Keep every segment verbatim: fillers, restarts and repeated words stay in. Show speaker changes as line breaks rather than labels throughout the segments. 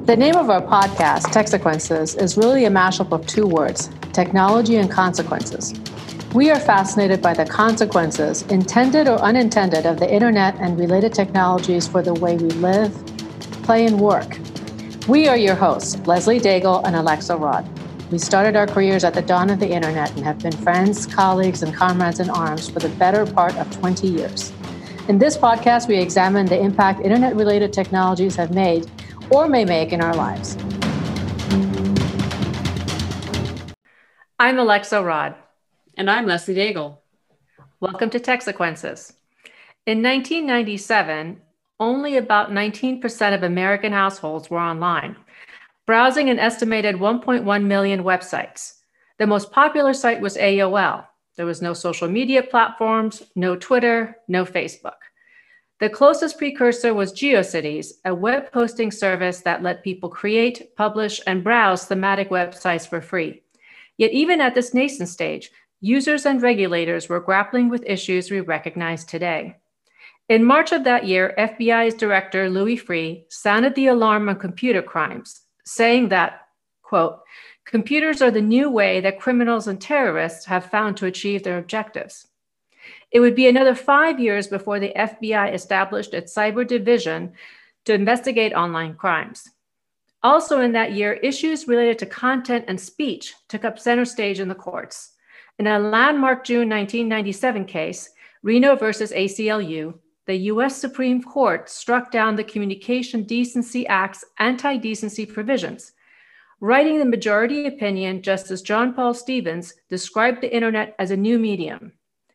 The name of our podcast, Techsequences, is really a mashup of two words, technology and consequences. We are fascinated by the consequences, intended or unintended, of the internet and related technologies for the way we live, play, and work. We are your hosts, Leslie Daigle and Alexa Rod. We started our careers at the dawn of the internet and have been friends, colleagues, and comrades in arms for the better part of twenty years. In this podcast, we examine the impact internet-related technologies have made or may make in our lives. I'm Alexa Rod.
And I'm Leslie Daigle.
Welcome to Techsequences. In nineteen ninety-seven, only about nineteen percent of American households were online, browsing an estimated one point one million websites. The most popular site was A O L. There was no social media platforms, no Twitter, no Facebook. The closest precursor was GeoCities, a web hosting service that let people create, publish, and browse thematic websites for free. Yet even at this nascent stage, users and regulators were grappling with issues we recognize today. In March of that year, F B I's Director Louis Freeh sounded the alarm on computer crimes, saying that, quote, computers are the new way that criminals and terrorists have found to achieve their objectives. It would be another five years before the F B I established its cyber division to investigate online crimes. Also in that year, issues related to content and speech took up center stage in the courts. In a landmark June nineteen ninety-seven case, Reno versus A C L U, the U S Supreme Court struck down the Communication Decency Act's anti-decency provisions. Writing the majority opinion, Justice John Paul Stevens described the internet as a new medium.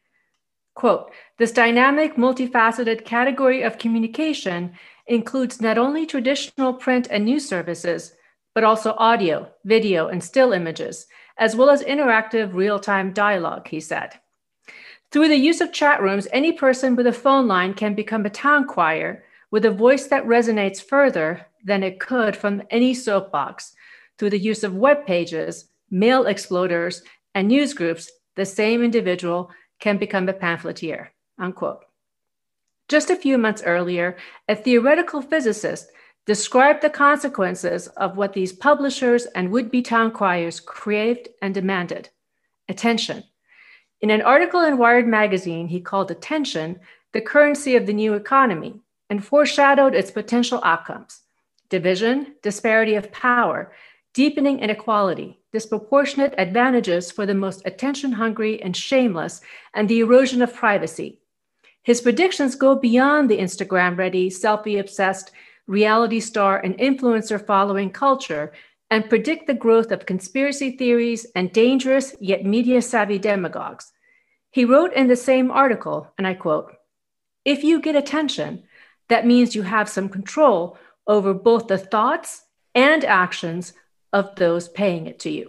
Quote, this dynamic, multifaceted category of communication includes not only traditional print and news services, but also audio, video, and still images, as well as interactive real-time dialogue, he said. Through the use of chat rooms, any person with a phone line can become a town crier with a voice that resonates further than it could from any soapbox. Through the use of web pages, mail exploders, and news groups, the same individual can become a pamphleteer, unquote. Just a few months earlier, a theoretical physicist described the consequences of what these publishers and would-be town criers craved and demanded: attention. In an article in Wired magazine, he called attention the currency of the new economy and foreshadowed its potential outcomes: division, disparity of power, deepening inequality, disproportionate advantages for the most attention-hungry and shameless, and the erosion of privacy. His predictions go beyond the Instagram-ready, selfie-obsessed, reality star and influencer-following culture and predict the growth of conspiracy theories and dangerous yet media-savvy demagogues. He wrote in the same article, and I quote, if you get attention, that means you have some control over both the thoughts and actions of those paying it to you.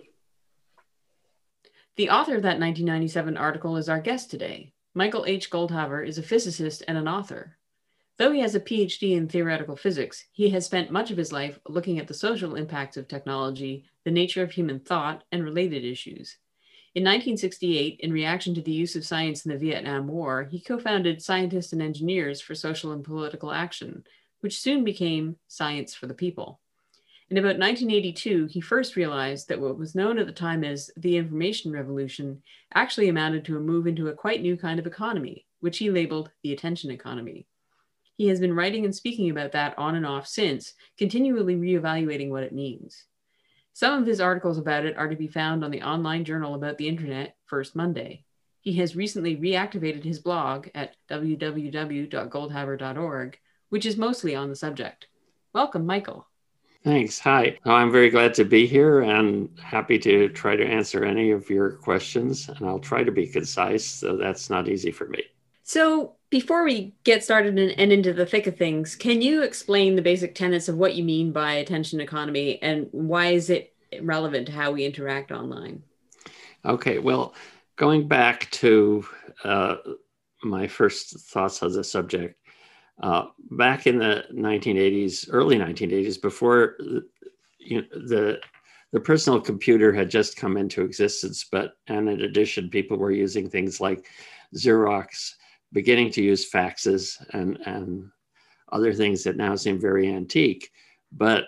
The author of that nineteen ninety-seven article is our guest today. Michael H. Goldhaber is a physicist and an author. Though he has a P H D in theoretical physics, he has spent much of his life looking at the social impacts of technology, the nature of human thought, and related issues. In nineteen sixty-eight, in reaction to the use of science in the Vietnam War, he co-founded Scientists and Engineers for Social and Political Action, which soon became Science for the People. In about nineteen eighty-two, he first realized that what was known at the time as the information revolution actually amounted to a move into a quite new kind of economy, which he labeled the attention economy. He has been writing and speaking about that on and off since, continually reevaluating what it means. Some of his articles about it are to be found on the online journal about the internet, First Monday. He has recently reactivated his blog at w w w dot goldhaber dot org, which is mostly on the subject. Welcome, Michael.
Thanks. Hi. Oh, I'm very glad to be here and happy to try to answer any of your questions. And I'll try to be concise, so that's not easy for me.
So before we get started and, and into the thick of things, can you explain the basic tenets of what you mean by attention economy and why is it relevant to how we interact online?
Okay. Well, going back to uh, my first thoughts on the subject, Uh, back in the nineteen eighties, early nineteen eighties, before you know, the the personal computer had just come into existence, but and in addition, people were using things like Xerox, beginning to use faxes and and other things that now seem very antique. But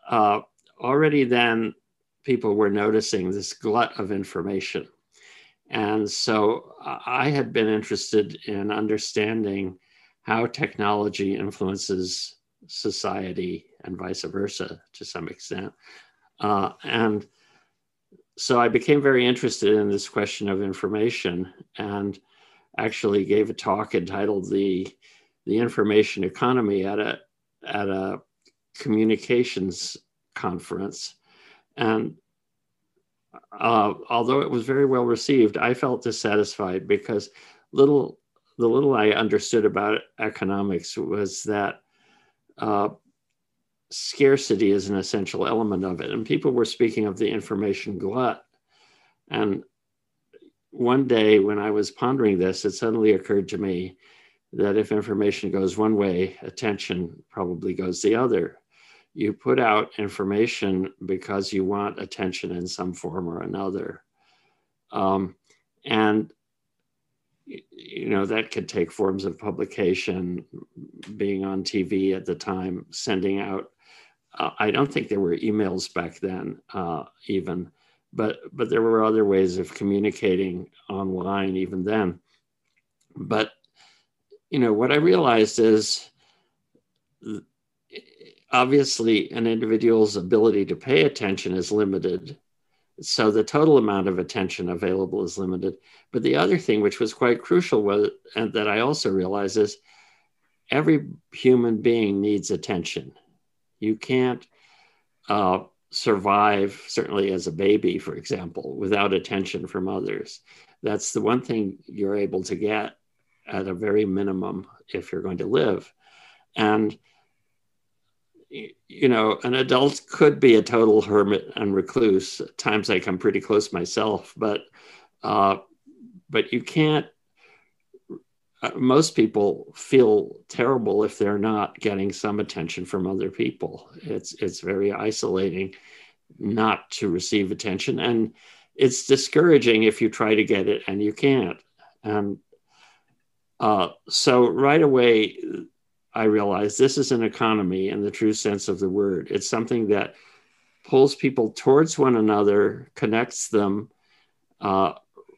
uh, already then people were noticing this glut of information. And so I had been interested in understanding how technology influences society and vice versa to some extent. Uh, and so I became very interested in this question of information and actually gave a talk entitled the, the Information Economy at a, at a communications conference. And uh, although it was very well received, I felt dissatisfied because little the little I understood about economics was that uh, scarcity is an essential element of it. And people were speaking of the information glut. And one day when I was pondering this, it suddenly occurred to me that if information goes one way, attention probably goes the other. You put out information because you want attention in some form or another. Um, and, you know, that could take forms of publication, being on T V at the time, sending out. Uh, I don't think there were emails back then uh, even, but, but there were other ways of communicating online even then. But, you know, what I realized is, obviously, an individual's ability to pay attention is limited. So the total amount of attention available is limited. But the other thing, which was quite crucial, was, and that I also realized, is every human being needs attention. You can't uh, survive, certainly as a baby, for example, without attention from others. That's the one thing you're able to get at a very minimum if you're going to live. And you know, an adult could be a total hermit and recluse. At times I come pretty close myself, but uh, but you can't, uh, most people feel terrible if they're not getting some attention from other people. It's, it's very isolating not to receive attention. And it's discouraging if you try to get it and you can't. And uh, so right away, I realized this is an economy in the true sense of the word. It's something that pulls people towards one another, connects them, uh,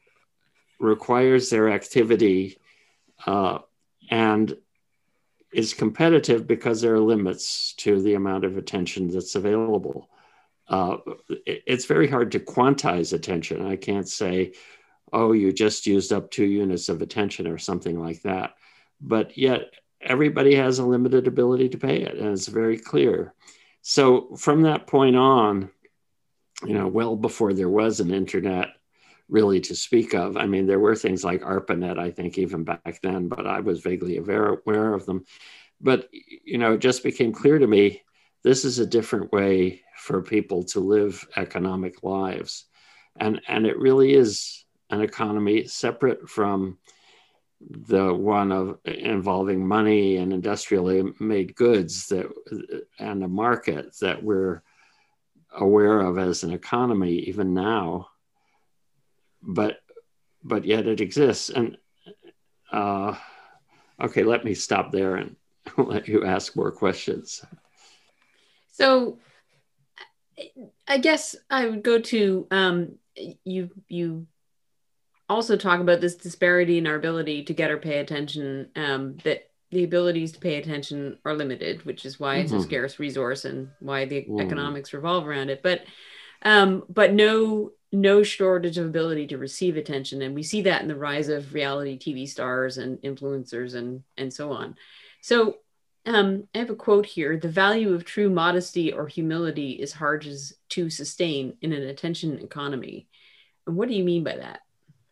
requires their activity, uh, and is competitive because there are limits to the amount of attention that's available. Uh, it, it's very hard to quantize attention. I can't say, oh, you just used up two units of attention or something like that. But yet, everybody has a limited ability to pay it, and it's very clear. So from that point on, you know, well before there was an internet really to speak of, I mean, there were things like ARPANET, I think, even back then, but I was vaguely aware, aware of them. But, you know, it just became clear to me, this is a different way for people to live economic lives. And, and it really is an economy separate from the one of involving money and industrially made goods that, and a market that we're aware of as an economy even now, but but yet it exists. And uh, okay, let me stop there and let you ask more questions.
So I guess I would go to um, you you. also talk about this disparity in our ability to get or pay attention, um, that the abilities to pay attention are limited, which is why it's mm-hmm. a scarce resource and why the mm. economics revolve around it. But um, but no no shortage of ability to receive attention. And we see that in the rise of reality T V stars and influencers and, and so on. So um, I have a quote here: "The value of true modesty or humility is hard to sustain in an attention economy." And what do you mean by that?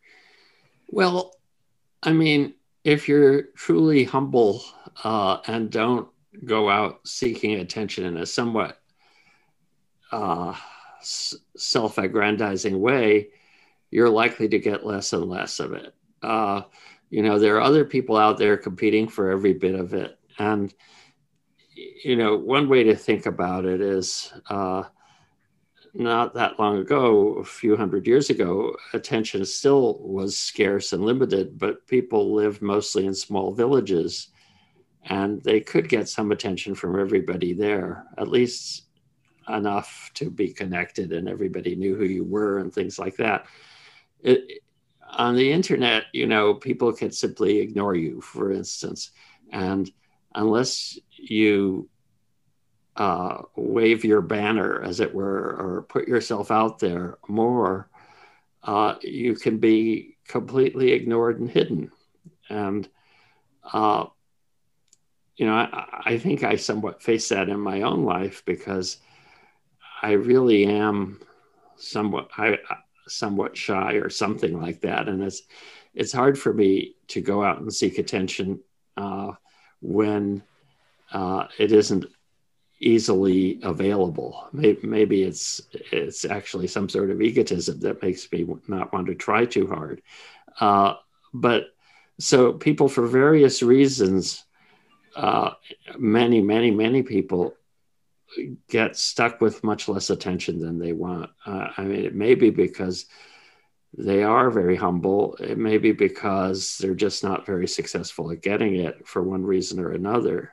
Well, I mean, if you're truly humble uh, and don't go out seeking attention in a somewhat uh, s- self-aggrandizing way, you're likely to get less and less of it. Uh, you know, there are other people out there competing for every bit of it. And, you know, one way to think about it is, uh, not that long ago, a few hundred years ago, attention still was scarce and limited, but people lived mostly in small villages and they could get some attention from everybody there, at least enough to be connected and everybody knew who you were and things like that. It, on the internet, you know, people can simply ignore you, for instance. And unless you uh, wave your banner, as it were, or put yourself out there more, uh, you can be completely ignored and hidden. And, uh, you know, I, I think I somewhat face that in my own life because I really am somewhat, I, somewhat shy or something like that. And it's, it's hard for me to go out and seek attention uh, when uh, it isn't easily available. Maybe, maybe it's, it's actually some sort of egotism that makes me not want to try too hard. Uh, but so people, for various reasons, uh, many, many, many people get stuck with much less attention than they want. Uh, I mean, it may be because they are very humble. It may be because they're just not very successful at getting it for one reason or another.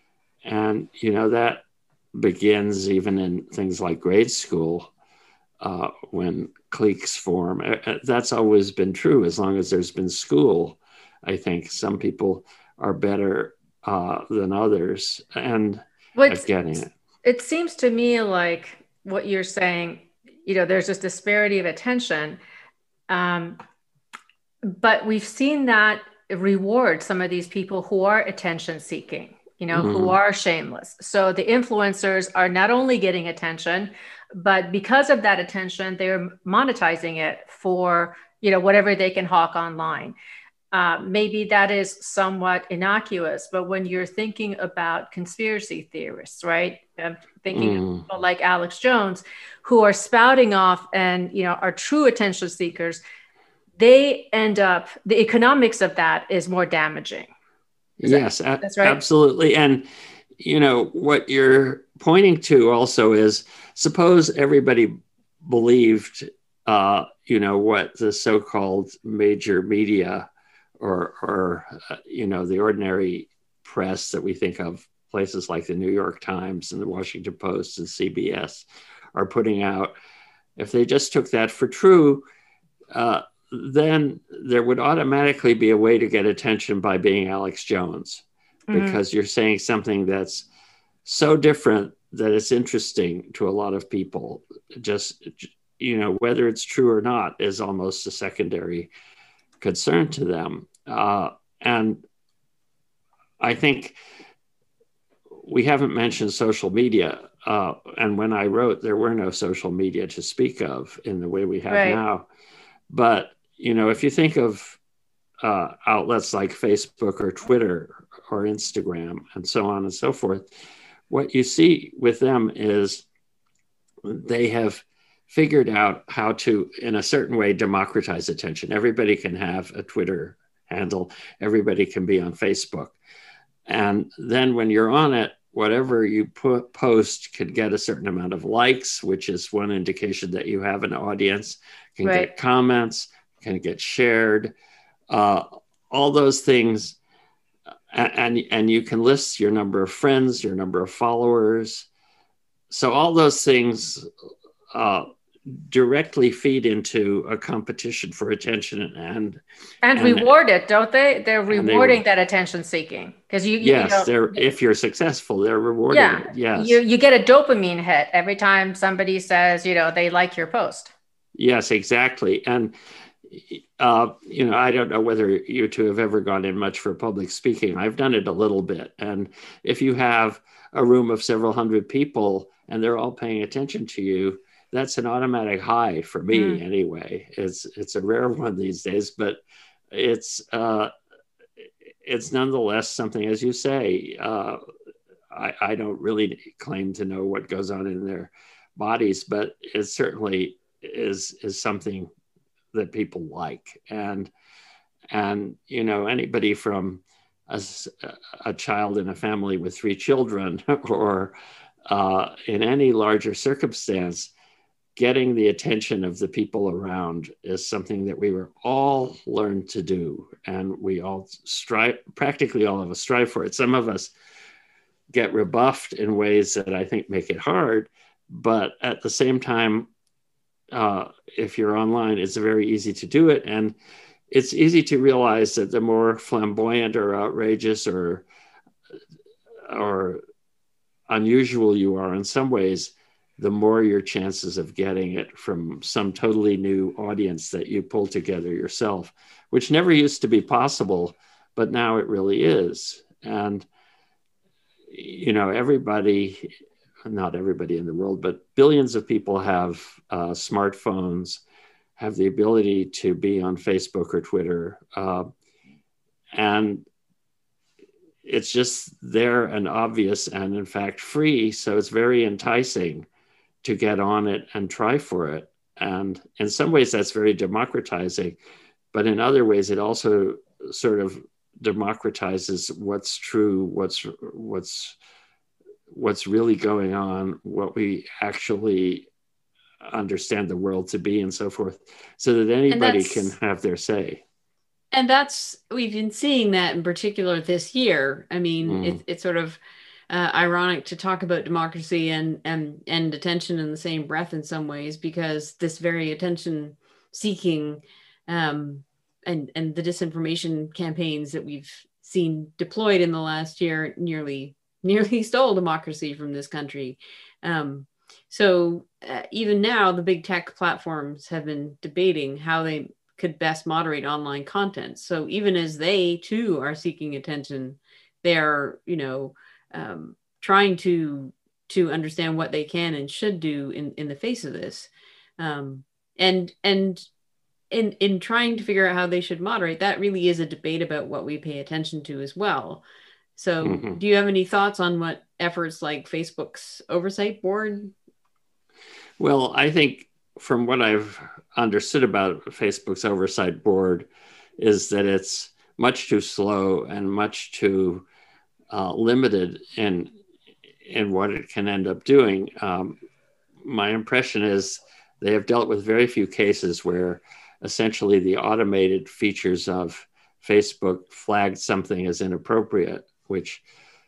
And, you know, that begins even in things like grade school, uh, when cliques form. That's always been true as long as there's been school. I think some people are better uh, than others and
What's,
at getting it.
It seems to me like what you're saying, you know, there's this disparity of attention. Um, but we've seen that reward some of these people who are attention seeking, you know, mm-hmm. who are shameless. So the influencers are not only getting attention, but because of that attention, they're monetizing it for, you know, whatever they can hawk online. Uh, maybe that is somewhat innocuous, but when you're thinking about conspiracy theorists, right? I'm thinking mm. of people like Alex Jones, who are spouting off and, you know, are true attention seekers, they end up, the economics of that is more damaging. Is
yes,
that,
a-
that's right.
Absolutely. And, you know, what you're pointing to also is, suppose everybody believed, uh, you know, what the so-called major media or, or uh, you know, the ordinary press that we think of, places like the New York Times and the Washington Post and C B S are putting out, if they just took that for true, uh, then there would automatically be a way to get attention by being Alex Jones, mm-hmm. because you're saying something that's so different that it's interesting to a lot of people. Just, you know, whether it's true or not is almost a secondary concern to them. Uh, and I think we haven't mentioned social media. Uh, and when I wrote, there were no social media to speak of in the way we have right. now. But, you know, if you think of uh, outlets like Facebook or Twitter or Instagram and so on and so forth, what you see with them is they have figured out how to, in a certain way, democratize attention. Everybody can have a Twitter handle. Everybody can be on Facebook. And then when you're on it, whatever you put, post can get a certain amount of likes, which is one indication that you have an audience, can right. get comments, can get shared, uh, all those things. And, and you can list your number of friends, your number of followers. So all those things uh, directly feed into a competition for attention and
and, and reward it, don't they? They're rewarding they, that attention seeking because you, you
yes, you know, they're if you're successful, they're rewarding
yeah,
it. Yes,
you you get a dopamine hit every time somebody says, you know, they like your post.
Yes, exactly. And uh, you know, I don't know whether you two have ever gone in much for public speaking. I've done it a little bit, and if you have a room of several hundred people and they're all paying attention to you, that's an automatic high for me mm. anyway. It's it's a rare one these days, but it's uh, it's nonetheless something, as you say, uh, I, I don't really claim to know what goes on in their bodies, but it certainly is is something that people like. And, and you know, anybody from a, a child in a family with three children or uh, in any larger circumstance, getting the attention of the people around is something that we were all learned to do. And we all strive, practically all of us strive for it. Some of us get rebuffed in ways that I think make it hard, but at the same time, uh, if you're online, it's very easy to do it. And it's easy to realize that the more flamboyant or outrageous or, or unusual you are in some ways, the more your chances of getting it from some totally new audience that you pull together yourself, which never used to be possible, but now it really is. And, you know, everybody, not everybody in the world, but billions of people have uh, smartphones, have the ability to be on Facebook or Twitter. Uh, and it's just there and obvious and in fact free. So it's very enticing to get on it and try for it. And in some ways that's very democratizing, but in other ways it also sort of democratizes what's true, what's what's what's really going on, what we actually understand the world to be and so forth, so that anybody can have their say.
And that's, we've been seeing that in particular this year. I mean, mm. it, it's sort of uh, ironic to talk about democracy and, and, and attention in the same breath in some ways, because this very attention seeking um, and, and the disinformation campaigns that we've seen deployed in the last year nearly, nearly stole democracy from this country. Um, so uh, even now, the big tech platforms have been debating how they could best moderate online content. So even as they too are seeking attention, they're, you know, um, trying to to understand what they can and should do in, in the face of this. Um, and and in in trying to figure out how they should moderate, that really is a debate about what we pay attention to as well. So mm-hmm. do you have any thoughts on what efforts like Facebook's oversight board?
Well, I think from what I've understood about Facebook's oversight board is that it's much too slow and much too uh, limited in, in what it can end up doing. Um, my impression is they have dealt with very few cases where essentially the automated features of Facebook flagged something as inappropriate, which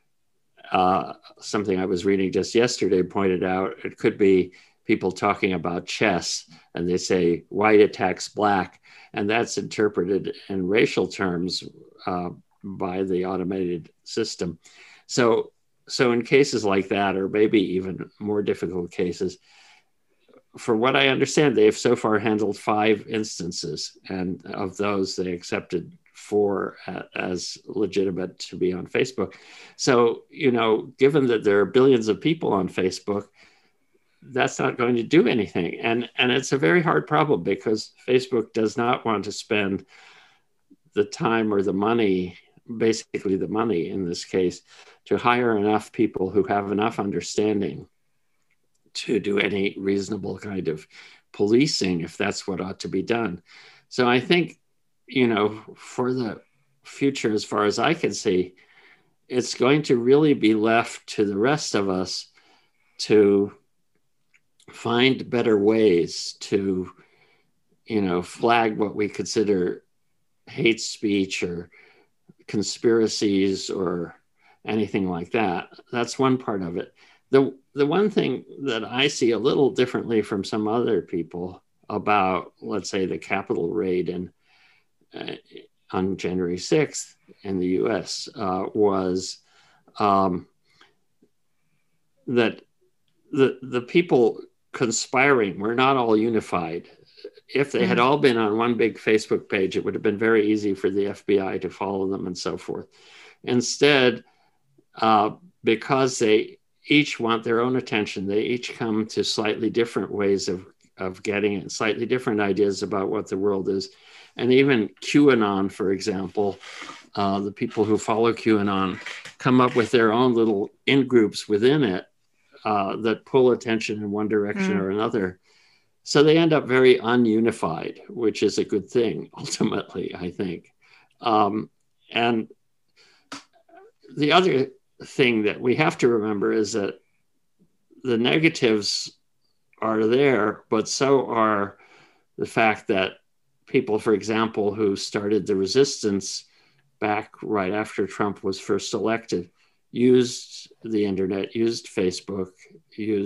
uh, something I was reading just yesterday pointed out. It could be people talking about chess and they say white attacks black, and that's interpreted in racial terms uh, by the automated system. So, so in cases like that, or maybe even more difficult cases, for what I understand, they've so far handled five instances, and of those they accepted four as legitimate to be on Facebook. So, you know, given that there are billions of people on Facebook, that's not going to do anything. And, and it's a very hard problem because Facebook does not want to spend the time or the money, basically the money in this case, to hire enough people who have enough understanding to do any reasonable kind of policing, if that's what ought to be done. So I think, you know, for the future, as far as I can see, it's going to really be left to the rest of us to find better ways to, you know, flag what we consider hate speech or conspiracies or anything like that. That's one part of it. The, the one thing that I see a little differently from some other people about, let's say, the Capitol raid in, uh, on January sixth in the U S uh, was um, that the, the people conspiring were not all unified. If they had all been on one big Facebook page, it would have been very easy for the F B I to follow them and so forth. Instead, uh, because they each want their own attention, they each come to slightly different ways of, of getting it, slightly different ideas about what the world is. And even QAnon, for example, uh, the people who follow QAnon come up with their own little in-groups within it uh, that pull attention in one direction mm. or another. So they end up very ununified, which is a good thing, ultimately, I think. Um, and the other thing that we have to remember is that the negatives are there, but so are the fact that people, for example, who started the resistance back right after Trump was first elected, used the internet, used Facebook, used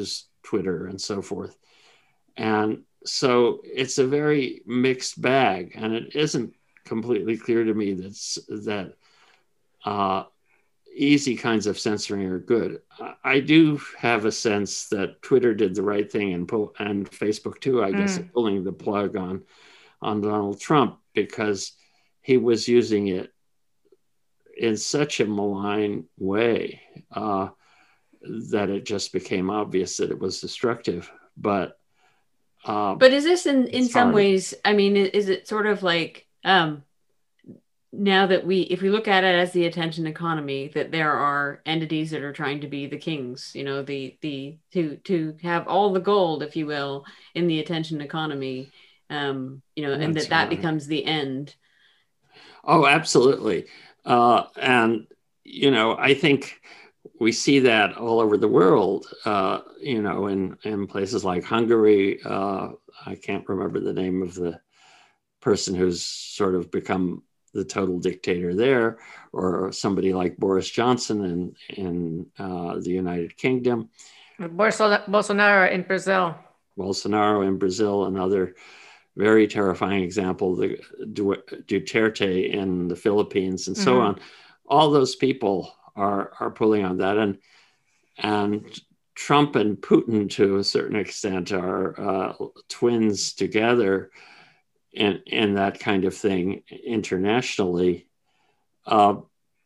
Twitter and so forth. And so it's a very mixed bag, and it isn't completely clear to me that's, that uh, easy kinds of censoring are good. I do have a sense that Twitter did the right thing, and pull, and Facebook too, I guess,
Mm.
pulling the plug on, on Donald Trump, because he was using it in such a malign way uh, that it just became obvious that it was destructive. But um,
but is this in, in some
hard.
ways, I mean, is it sort of like, um, now that we, if we look at it as the attention economy, that there are entities that are trying to be the kings, you know, the, the, to, to have all the gold, if you will, in the attention economy, um, you know, and
That's
that that
right.
becomes the end.
Oh, absolutely. Uh, and, you know, I think we see that all over the world, uh, you know, in, in places like Hungary. Uh, I can't remember the name of the person who's sort of become the total dictator there, or somebody like Boris Johnson in, in uh, the United Kingdom.
Bolsonaro, Bolsonaro in Brazil.
Bolsonaro in Brazil, another very terrifying example, the Duterte in the Philippines, and so mm-hmm. on. All those people are are pulling on that, and and Trump and Putin, to a certain extent, are uh, twins together in in that kind of thing internationally. Uh,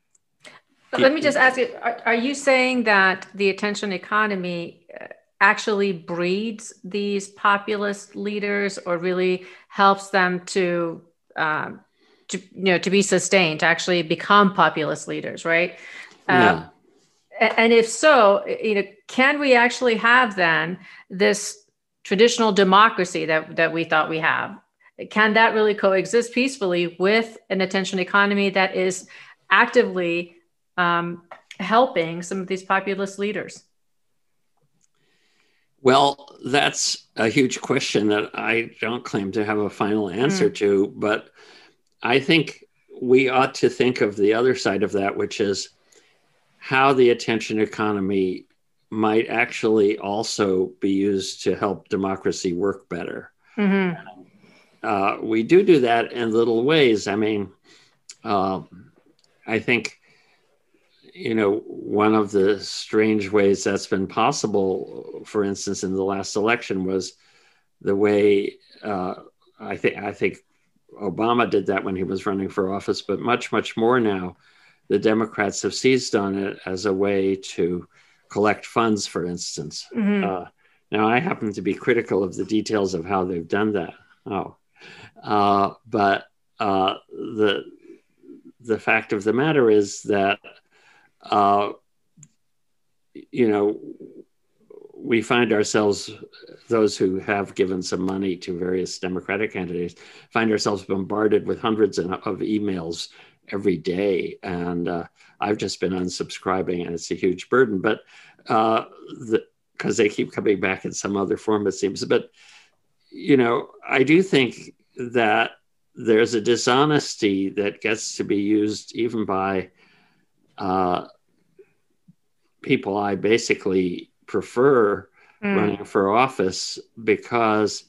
Let me just ask you: Are, are you saying that the attention economy actually breeds these populist leaders, or really helps them to, um, to you know, to be sustained, to actually become populist leaders, right?
Yeah.
Uh, and if so, you know, can we actually have then this traditional democracy that that we thought we have? Can that really coexist peacefully with an attention economy that is actively um, helping some of these populist leaders?
Well, that's a huge question that I don't claim to have a final answer mm. to, but I think we ought to think of the other side of that, which is how the attention economy might actually also be used to help democracy work better. Mm-hmm. Uh, we do do that in little ways. I mean, uh, I think, you know, one of the strange ways that's been possible, for instance, in the last election, was the way uh, I think I think Obama did that when he was running for office, but much, much more now, the Democrats have seized on it as a way to collect funds, for instance. Mm-hmm. Uh, now, I happen to be critical of the details of how they've done that. Oh, uh, but uh, the the fact of the matter is that, uh, you know, we find ourselves, those who have given some money to various Democratic candidates, find ourselves bombarded with hundreds of emails every day. And uh, I've just been unsubscribing, and it's a huge burden, but uh, because they keep coming back in some other form, it seems. But, you know, I do think that there's a dishonesty that gets to be used even by uh, people I basically prefer mm. running for office, because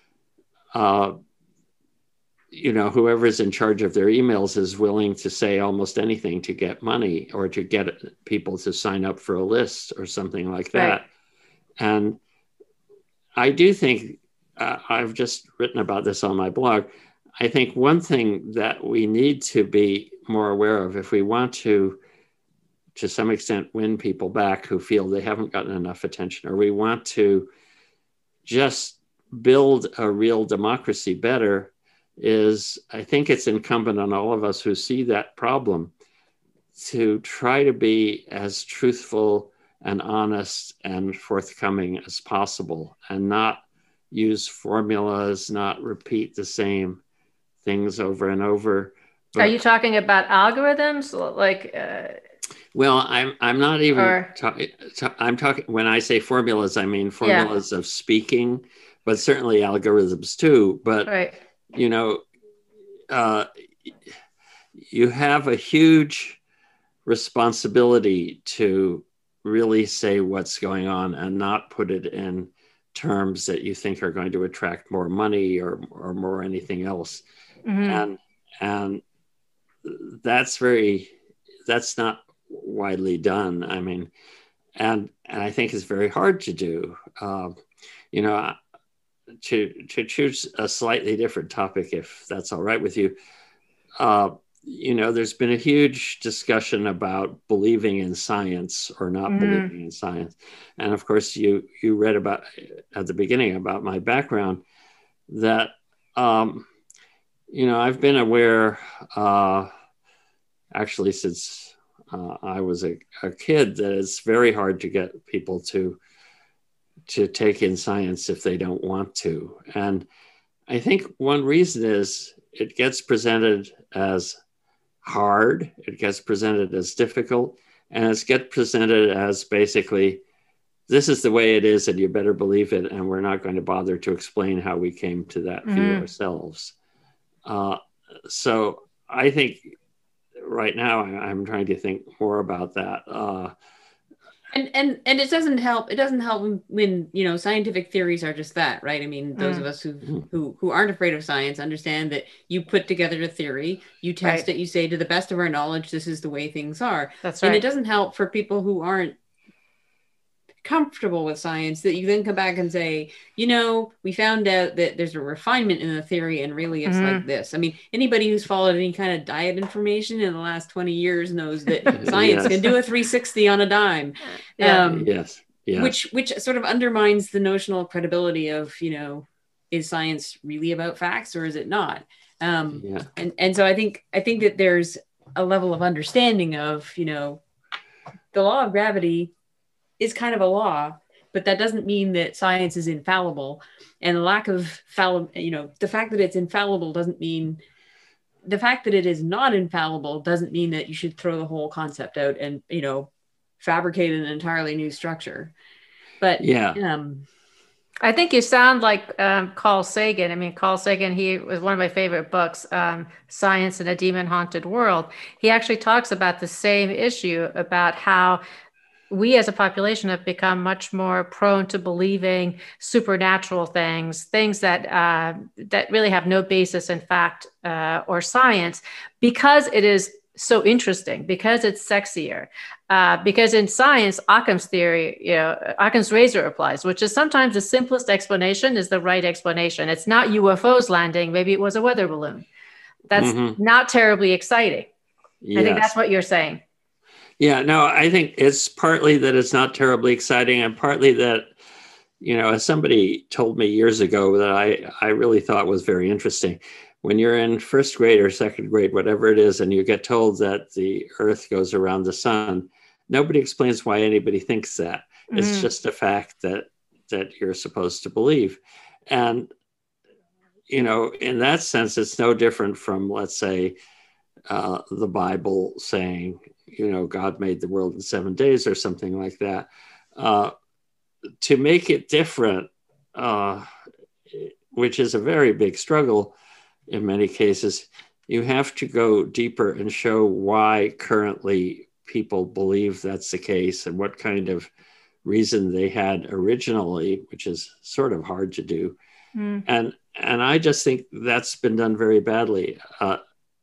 uh, you know, whoever's in charge of their emails is willing to say almost anything to get money, or to get people to sign up for a list or something like that. Right. And I do think, uh, I've just written about this on my blog, I think one thing that we need to be more aware of, if we want to, to some extent, win people back who feel they haven't gotten enough attention, or we want to just build a real democracy better, is I think it's incumbent on all of us who see that problem to try to be as truthful and honest and forthcoming as possible, and not use formulas, not repeat the same things over and over.
But, are you talking about algorithms? Like, uh,
well, I'm I'm not even talking. Ta- I'm talking when I say formulas, I mean formulas yeah. of speaking, but certainly algorithms too. But
right.
you know, uh, you have a huge responsibility to really say what's going on and not put it in terms that you think are going to attract more money or, or more anything else. Mm-hmm. And, and that's very, that's not widely done. I mean, and, and I think it's very hard to do. Um, you know, to, to choose a slightly different topic, if that's all right with you. Uh, you know, there's been a huge discussion about believing in science or not mm-hmm. believing in science. And of course, you you read about at the beginning about my background that, um, you know, I've been aware uh, actually since uh, I was a, a kid that it's very hard to get people to to take in science if they don't want to. And I think one reason is it gets presented as hard, it gets presented as difficult, and it gets presented as basically, this is the way it is and you better believe it, and we're not going to bother to explain how we came to that mm-hmm. view ourselves. Uh, so I think right now I'm trying to think more about that. Uh,
And and and it doesn't help. It doesn't help when, when you know scientific theories are just that, right? I mean, those mm. of us who who who aren't afraid of science understand that you put together a theory, you test right. it, you say, to the best of our knowledge, this is the way things are.
That's right.
And it doesn't help for people who aren't comfortable with science that you then come back and say, you know, we found out that there's a refinement in the theory and really it's mm-hmm. like this. I mean, anybody who's followed any kind of diet information in the last twenty years knows that science yes. can do a three sixty on a dime.
Yeah. Um, yes. Yeah.
Which, which sort of undermines the notional credibility of, you know, is science really about facts or is it not? Um, yeah. And, and so I think, I think that there's a level of understanding of, you know, the law of gravity is kind of a law, but that doesn't mean that science is infallible. And the lack of fallible, you know, the fact that it's infallible doesn't mean, the fact that it is not infallible doesn't mean that you should throw the whole concept out and, you know, fabricate an entirely new structure. But
yeah,
um,
I think you sound like um, Carl Sagan. I mean, Carl Sagan, he was one of my favorite books, um, Science in a Demon Haunted World. He actually talks about the same issue about how we as a population have become much more prone to believing supernatural things, things that uh, that really have no basis in fact uh, or science, because it is so interesting, because it's sexier. Uh, because in science, Occam's theory, you know, Occam's razor applies, which is sometimes the simplest explanation is the right explanation. It's not U F Os landing, maybe it was a weather balloon. That's mm-hmm. not terribly exciting. Yes. I think that's what you're saying.
Yeah, no, I think it's partly that it's not terribly exciting, and partly that, you know, as somebody told me years ago that I, I really thought was very interesting. When you're in first grade or second grade, whatever it is, and you get told that the Earth goes around the sun, nobody explains why anybody thinks that. Mm. It's just a fact that that you're supposed to believe. And, you know, in that sense, it's no different from, let's say, uh, the Bible saying, you know, God made the world in seven days or something like that. Uh, to make it different, uh, which is a very big struggle in many cases, you have to go deeper and show why currently people believe that's the case and what kind of reason they had originally, which is sort of hard to do. Mm. And and I just think that's been done very badly. Uh,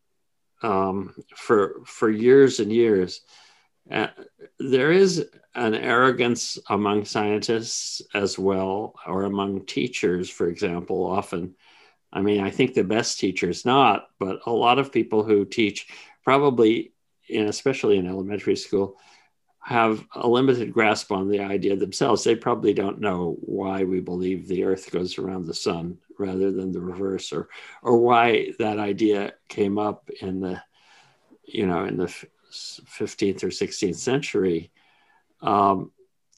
Um, for for years and years. Uh, there is an arrogance among scientists as well, or among teachers, for example, often. I mean, I think the best teachers not, but a lot of people who teach, probably, in, especially in elementary school, have a limited grasp on the idea themselves. They probably don't know why we believe the Earth goes around the sun rather than the reverse, or or why that idea came up in the, you know, in the fifteenth or sixteenth century. Um,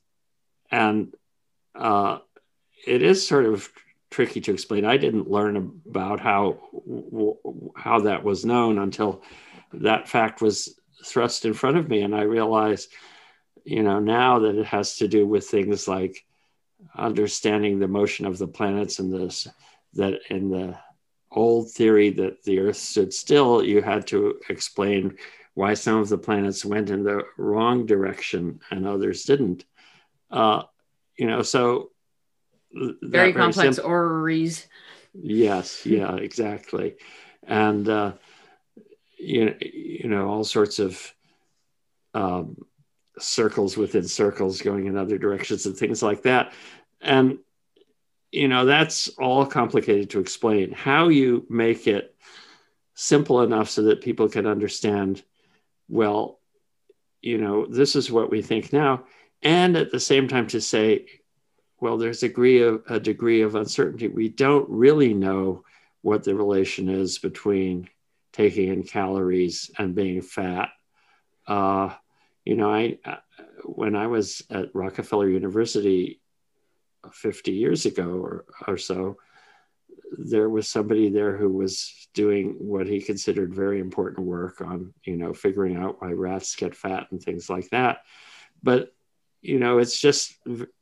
and uh, it is sort of tricky to explain. I didn't learn about how how that was known until that fact was thrust in front of me, and I realized, you know, now that it has to do with things like understanding the motion of the planets, and this, that in the old theory that the Earth stood still, you had to explain why some of the planets went in the wrong direction and others didn't. Uh, you know, so
very complex
sim-
orreries.
Yes, yeah, exactly. And, uh, you know, you know, all sorts of um, circles within circles going in other directions and things like that. And, you know, that's all complicated to explain. How you make it simple enough so that people can understand, well, you know, this is what we think now. And at the same time to say, well, there's a degree of, a degree of uncertainty. We don't really know what the relation is between taking in calories and being fat. Uh, you know, I when I was at Rockefeller University fifty years ago or, or so, there was somebody there who was doing what he considered very important work on, you know, figuring out why rats get fat and things like that. But, you know, it's just,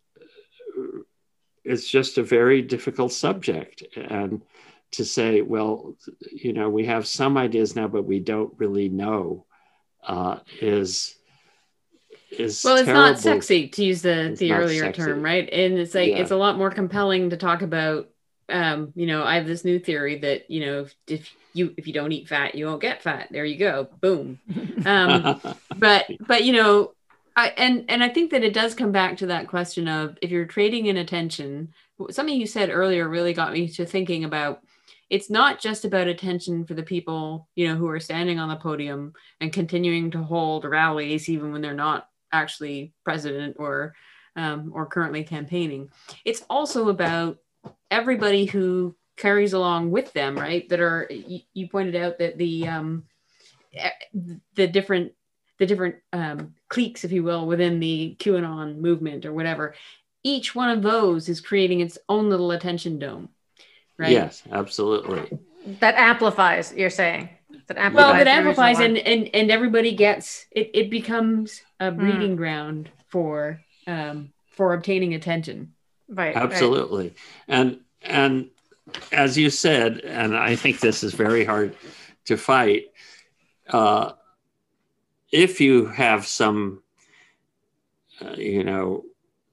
it's just a very difficult subject. And to say, well, you know, we have some ideas now, but we don't really know uh, is, is
well, it's
terrible.
not sexy, to use the,
It's
the earlier
sexy.
term, right? And it's like,
Yeah.
it's a lot more compelling to talk about, um, you know, I have this new theory that, you know, if, if you, if you don't eat fat, you won't get fat. There you go. Boom. Um, but, but, you know, I, and, and I think that it does come back to that question of, if you're trading in attention, something you said earlier really got me to thinking about, it's not just about attention for the people, you know, who are standing on the podium and continuing to hold rallies, even when they're not actually president or, um, or currently campaigning. It's also about everybody who carries along with them, right? That are, you, you pointed out that the, um, the different, the different um, cliques, if you will, within the QAnon movement or whatever, each one of those is creating its own little attention dome, right?
Yes, absolutely.
That amplifies, you're saying. That amplifies
well, that
the
amplifies
original
and, and, and everybody gets, it, it becomes a breeding
Mm.
ground for, um, for obtaining attention.
one. Right.
Absolutely.
Right.
And, and as you said, and I think this is very hard to fight, uh, if you have some, uh, you know,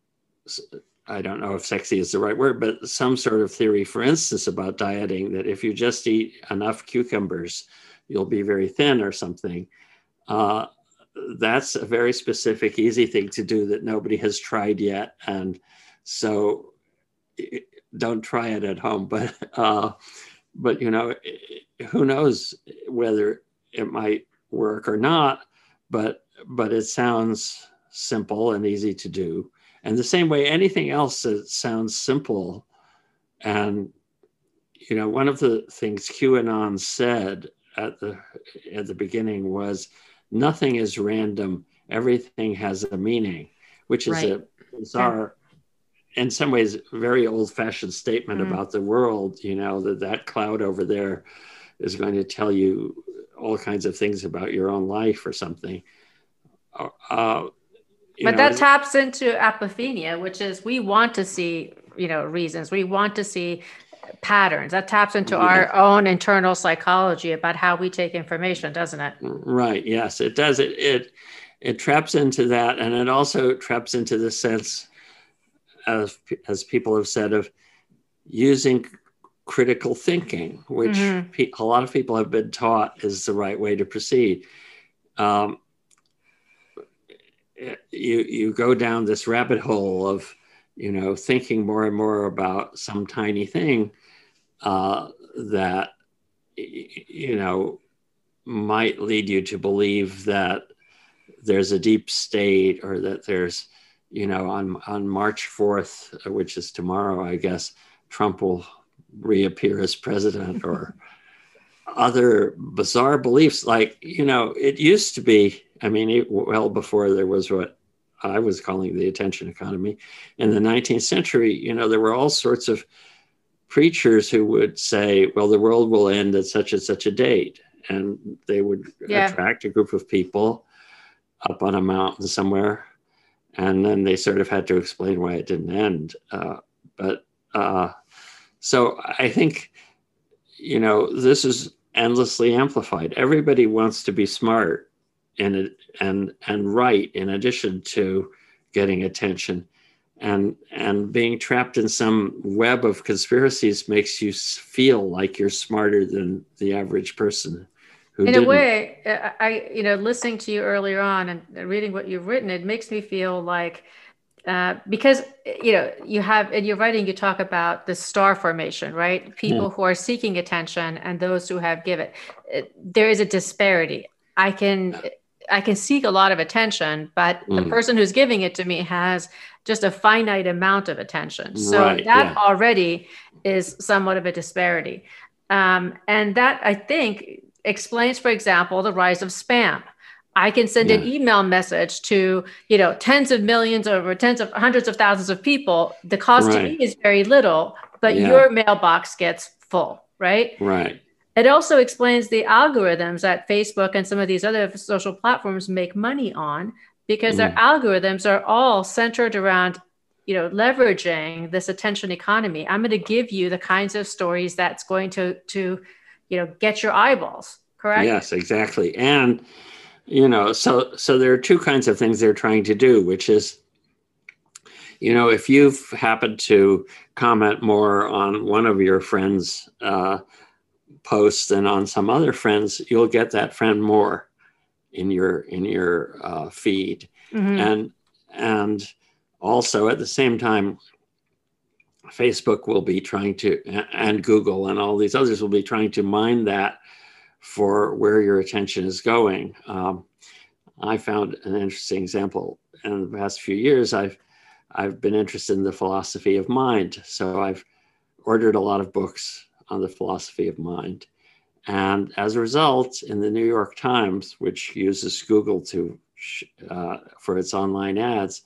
I don't know if sexy is the right word, but some sort of theory, for instance, about dieting, that if you just eat enough cucumbers, you'll be very thin or something. Uh, that's a very specific, easy thing to do that nobody has tried yet. And so don't try it at home. But, uh, but you know, who knows whether it might work or not, but, but it sounds simple and easy to do. And the same way, anything else that sounds simple. And, you know, one of the things QAnon said at the at the beginning was, nothing is random. Everything has a meaning, which is
Right.
a bizarre, in some ways, very old-fashioned statement
Mm.
about the world. You know, that that cloud over there is going to tell you all kinds of things about your own life or something. Uh, You
but
know,
that taps into apophenia, which is we want to see, you know, reasons. We want to see patterns. That taps into
Yeah.
our own internal psychology about how we take information, doesn't it?
Right. Yes, it does. It it it traps into that, and it also traps into the sense, of, as people have said, of using critical thinking, which
Mhm.
pe- a lot of people have been taught is the right way to proceed. Um, you you go down this rabbit hole of, you know, thinking more and more about some tiny thing uh, that, you know, might lead you to believe that there's a deep state, or that there's, you know, on on March fourth, which is tomorrow, I guess, Trump will reappear as president, or other bizarre beliefs. Like, you know, it used to be, I mean, it, well before there was what I was calling the attention economy in the nineteenth century, you know, there were all sorts of preachers who would say, well, the world will end at such and such a date. And they would
Yeah.
attract a group of people up on a mountain somewhere. And then they sort of had to explain why it didn't end. Uh, but uh, so I think, you know, this is endlessly amplified. Everybody wants to be smart. and and and write in addition to getting attention. And and being trapped in some web of conspiracies makes you feel like you're smarter than the average person who
In
didn't.
a way, I, you know, listening to you earlier on and reading what you've written, it makes me feel like, uh, because, you know, you have, in your writing, you talk about the star formation, right? People
Yeah.
who are seeking attention and those who have given. It, there is a disparity. I can, I can seek a lot of attention, but the
Mm.
person who's giving it to me has just a finite amount of attention. So
Right,
that
yeah.
already is somewhat of a disparity. Um, and that, I think, explains, for example, the rise of spam. I can send an
Yeah.
email message to, you know, tens of millions or tens of hundreds of thousands of people. The cost to me
Right.
is very little, but
Yeah.
your mailbox gets full, right?
Right.
It also explains the algorithms that Facebook and some of these other social platforms make money on, because their
Mm.
algorithms are all centered around, you know, leveraging this attention economy. I'm going to give you the kinds of stories that's going to, to, you know, get your eyeballs, correct?
Yes, exactly. And, you know, so so there are two kinds of things they're trying to do, which is, you know, if you've happened to comment more on one of your friends' uh, posts than on some other friends, you'll get that friend more in your in your uh, feed.
Mhm.
And and also at the same time, Facebook will be trying to, and Google and all these others will be trying to mine that for where your attention is going. Um, I found an interesting example in the past few years. I've I've been interested in the philosophy of mind, so I've ordered a lot of books on the philosophy of mind, and as a result, in the New York Times, which uses Google to uh, for its online ads,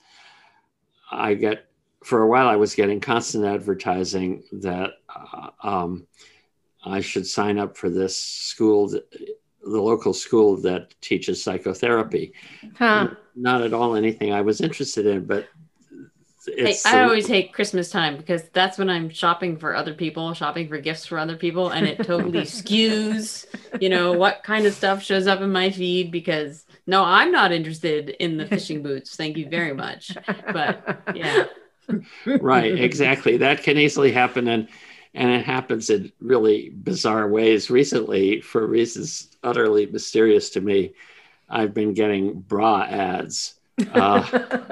I get for a while I was getting constant advertising that uh, um, I should sign up for this school, that, the local school that teaches psychotherapy.
Huh.
Not at all anything I was interested in, but it's.
Hey, I always hate Christmas time because that's when I'm shopping for other people, shopping for gifts for other people, and it totally skews, you know, what kind of stuff shows up in my feed, because no, I'm not interested in the fishing boots. Thank you very much. But yeah.
Right, exactly. That can easily happen. And And it happens in really bizarre ways. Recently, for reasons utterly mysterious to me, I've been getting bra ads. Uh,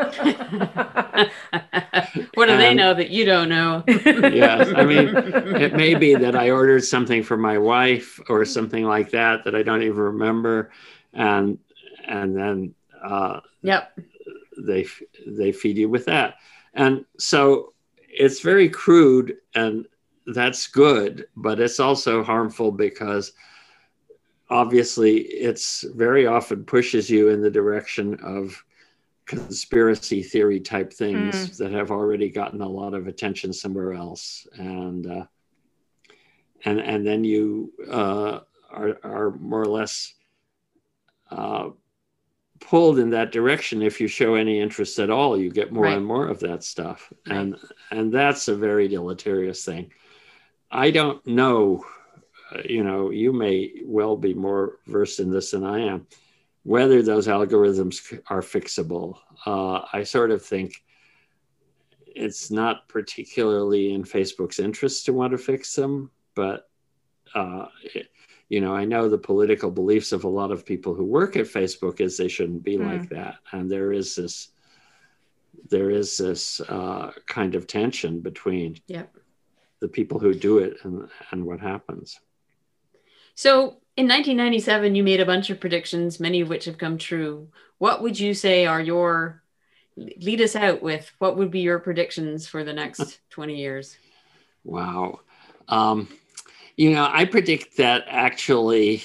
what do they
and-
know that you don't know?
yes, I mean, it may be that I ordered something for my wife or something like that that I don't even remember, and and then uh,
Yep.
they they feed you with that, and so it's very crude, and that's good, but it's also harmful because obviously it's very often pushes you in the direction of conspiracy theory type things
Mm.
that have already gotten a lot of attention somewhere else, and uh, and and then you uh, are are more or less uh, pulled in that direction. If you show any interest at all, you get more
Right.
and more of that stuff,
Right.
and and that's a very deleterious thing. I don't know, uh, you know, you may well be more versed in this than I am, whether those algorithms are fixable. Uh, I sort of think it's not particularly in Facebook's interest to want to fix them, but, uh, it, you know, I know the political beliefs of a lot of people who work at Facebook is they shouldn't be
Mm.
like that. And there is this, there is this uh, kind of tension between
Yep.
the people who do it and, and what happens.
So in nineteen ninety-seven, you made a bunch of predictions, many of which have come true. What would you say are your, lead us out with, what would be your predictions for the next twenty years?
Wow. Um, you know, I predict that actually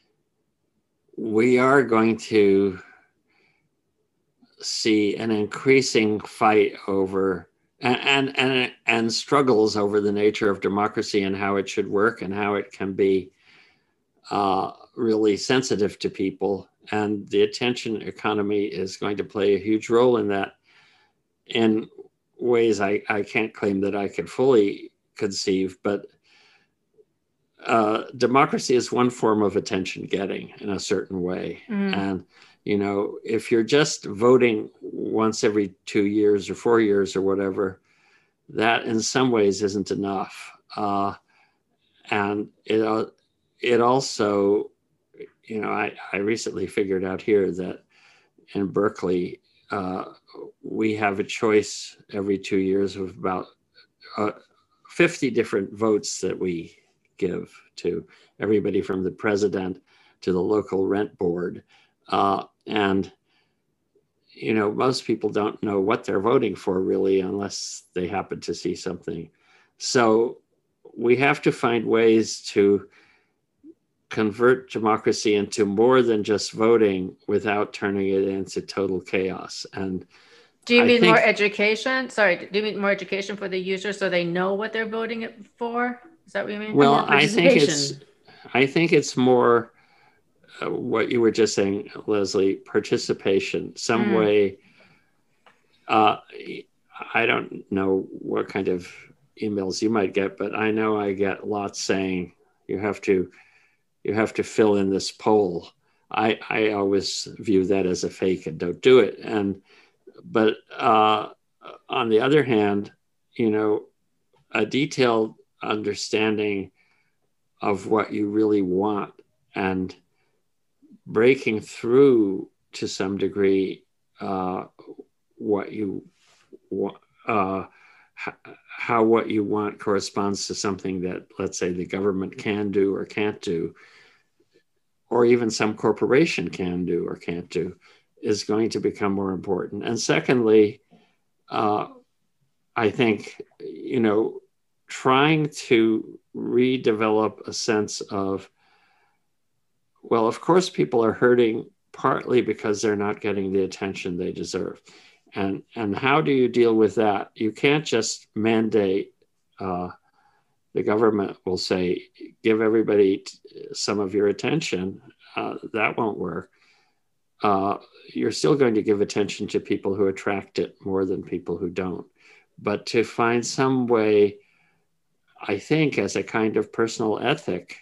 we are going to see an increasing fight over and, and, and, and struggles over the nature of democracy and how it should work and how it can be uh, really sensitive to people. And the attention economy is going to play a huge role in that in ways I, I can't claim that I could fully conceive, but uh, democracy is one form of attention getting in a certain way.
Mm.
And, You know, if you're just voting once every two years or four years or whatever, that in some ways isn't enough. Uh, and it, uh, it also, you know, I, I recently figured out here that in Berkeley, uh, we have a choice every two years of about uh, fifty different votes that we give to everybody from the president to the local rent board. Uh, and, you know, most people don't know what they're voting for really unless they happen to see something. So we have to find ways to convert democracy into more than just voting without turning it into total chaos. And
do you
I
mean
think,
more education? Sorry, do you mean more education for the users so they know what they're voting it for? Is that what you mean?
Well, I think it's, I think it's more uh, what you were just saying, Leslie, participation, some mm. way. Uh, I don't know what kind of emails you might get, but I know I get lots saying you have to, you have to fill in this poll. I, I always view that as a fake and don't do it. And, but uh, on the other hand, you know, a detailed understanding of what you really want and breaking through to some degree uh, what you want, uh, how what you want corresponds to something that, let's say, the government can do or can't do, or even some corporation can do or can't do, is going to become more important. And secondly, uh, I think, you know, trying to redevelop a sense of, well, of course, people are hurting partly because they're not getting the attention they deserve. And, and how do you deal with that? You can't just mandate, uh, the government will say, give everybody t- some of your attention. Uh, that won't work. Uh, you're still going to give attention to people who attract it more than people who don't. But to find some way, I think, as a kind of personal ethic,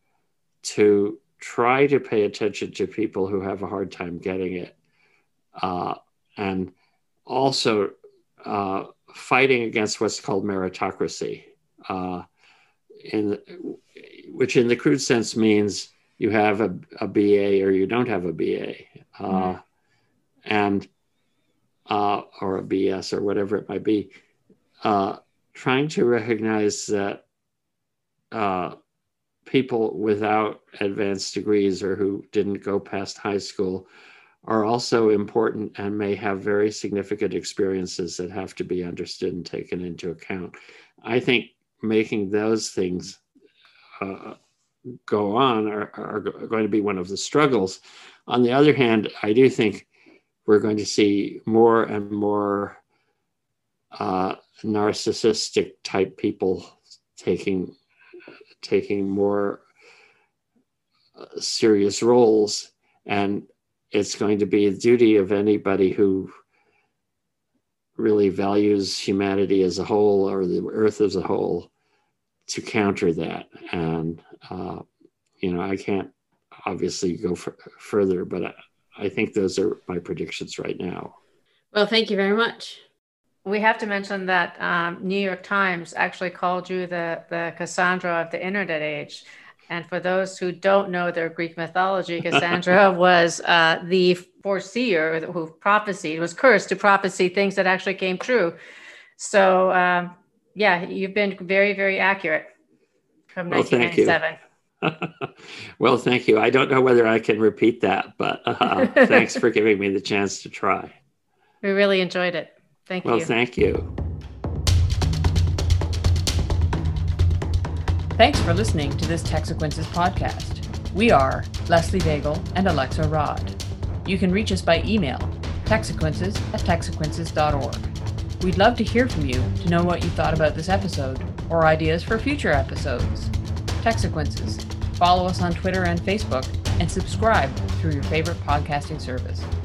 to try to pay attention to people who have a hard time getting it. Uh, and also uh, fighting against what's called meritocracy, uh, in, which in the crude sense means you have a, a B A or you don't have a B A, uh, mm. and uh, or a B S or whatever it might be. Uh, trying to recognize that uh, people without advanced degrees or who didn't go past high school are also important and may have very significant experiences that have to be understood and taken into account. I think making those things uh, go on are, are going to be one of the struggles. On the other hand, I do think we're going to see more and more uh, narcissistic type people taking taking more uh, serious roles, and it's going to be a duty of anybody who really values humanity as a whole or the earth as a whole to counter that. And uh, you know, I can't obviously go f- further, but I, I think those are my predictions right now.
Well, thank you very much.
We have to mention that um, New York Times actually called you the, the Cassandra of the internet age. And for those who don't know their Greek mythology, Cassandra was uh, the foreseer who prophesied, was cursed to prophesy things that actually came true. So um, yeah, you've been very, very accurate from
well,
nineteen ninety-seven.
Thank you. Well, thank you. I don't know whether I can repeat that, but uh, thanks for giving me the chance to try.
We really enjoyed it. Thank
well,
you.
Well, thank you.
Thanks for listening to this Texequences podcast. We are Leslie Daigle and Alexa Rod. You can reach us by email, texequences at texequences dot org. We'd love to hear from you to know what you thought about this episode or ideas for future episodes. Texequences. Follow us on Twitter and Facebook and subscribe through your favorite podcasting service.